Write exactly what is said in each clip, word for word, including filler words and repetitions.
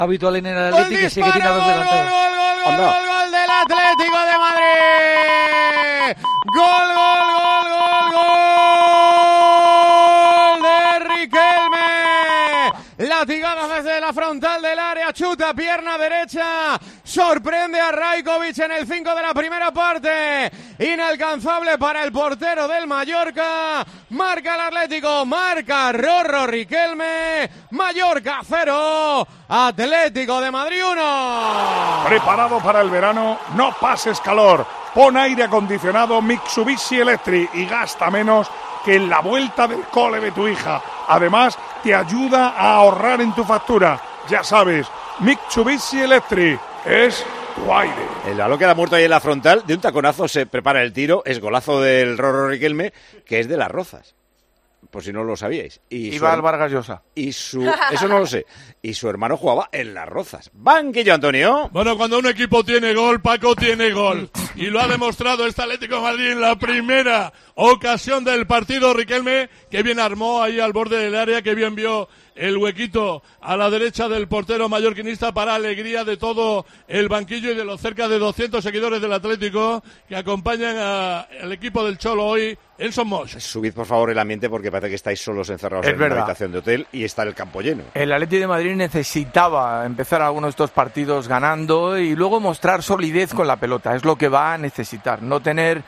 habitual en el Atlético, que sí que tiene dos delanteros. Gol, gol, gol, gol, gol del Atlético de Madrid. Gol, gol, gol, gol, gol de Riquelme. Latigado desde la frontal del área, chuta pierna derecha, sorprende a Rajkovic en el cinco de la primera parte, inalcanzable para el portero del Mallorca. Marca el Atlético, marca Rorro Riquelme. Mallorca cero, Atlético de Madrid uno. Preparado para el verano, no pases calor, pon aire acondicionado Mitsubishi Electric y gasta menos que en la vuelta del cole de tu hija. Además, te ayuda a ahorrar en tu factura. Ya sabes, Mitsubishi Electric es tu aire. El balón queda muerto ahí en la frontal, de un taconazo se prepara el tiro, es golazo del Rorro Riquelme, que es de Las Rozas, por si no lo sabíais. Y Iba su, al Vargas Llosa. Y su, eso no lo sé. Y su hermano jugaba en Las Rozas. Banquillo, Antonio. Bueno, cuando un equipo tiene gol, Paco tiene gol. Y lo ha demostrado este Atlético de Madrid en la primera ocasión del partido. Riquelme, que bien armó ahí al borde del área, que bien vio el huequito a la derecha del portero mallorquinista, para alegría de todo el banquillo y de los cerca de doscientos seguidores del Atlético que acompañan a, al equipo del Cholo hoy en Somos. Subid por favor el ambiente, porque parece que estáis solos encerrados Es en verdad. una habitación de hotel y está el campo lleno. El Atlético de Madrid necesitaba empezar algunos de estos partidos ganando y luego mostrar solidez con la pelota. Es lo que va a necesitar. No tener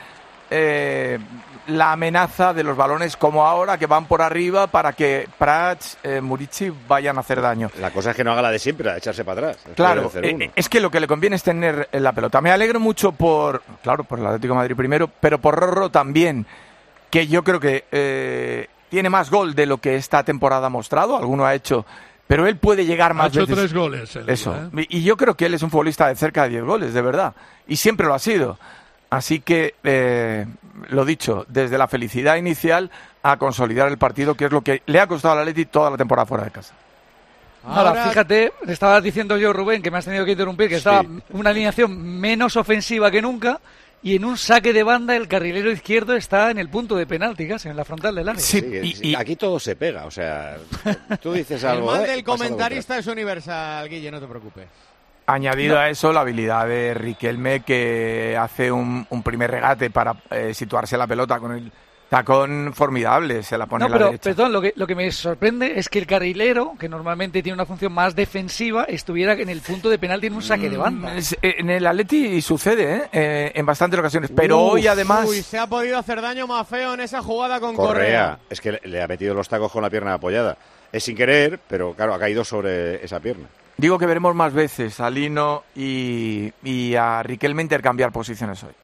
eh, la amenaza de los balones como ahora, que van por arriba para que Prats, eh, Murici vayan a hacer daño. La cosa es que no haga la de siempre, a echarse para atrás. Claro, eh, es que lo que le conviene es tener la pelota. Me alegro mucho por, claro, por el Atlético de Madrid primero, pero por Rorro también, que yo creo que eh, tiene más gol de lo que esta temporada ha mostrado. Alguno ha hecho, pero él puede llegar más ha hecho veces. tres goles. El Eso. día, ¿eh? Y yo creo que él es un futbolista de cerca de diez goles, de verdad. Y siempre lo ha sido. Así que, eh, lo dicho, desde la felicidad inicial a consolidar el partido, que es lo que le ha costado al Atleti toda la temporada fuera de casa. Ahora, Ahora, fíjate, te estaba diciendo yo, Rubén, que me has tenido que interrumpir, que Sí. estaba una alineación menos ofensiva que nunca, y en un saque de banda el carrilero izquierdo está en el punto de penalti, casi en la frontal del área. Sí, Sí, y- sí, y- aquí todo se pega, o sea, tú dices el algo. mal eh, del pasa lo comentarista es universal, Guille, no te preocupes. Añadido a eso, la habilidad de Riquelme, que hace un, un primer regate para eh, situarse la pelota con el tacón formidable, se la pone No, a la pero, derecha. perdón, lo que, lo que me sorprende es que el carrilero, que normalmente tiene una función más defensiva, estuviera en el punto de penalti en un saque de banda. Mm, es- eh, en el Atleti sucede, ¿eh? Eh, en bastantes ocasiones, pero Uf, hoy además... Uy, se ha podido hacer daño más feo en esa jugada con Correa. Correa. Es que le, le ha metido los tacos con la pierna apoyada. Es sin querer, pero claro, ha caído sobre esa pierna. Digo que veremos más veces a Lino y, y a Riquelme intercambiar posiciones hoy.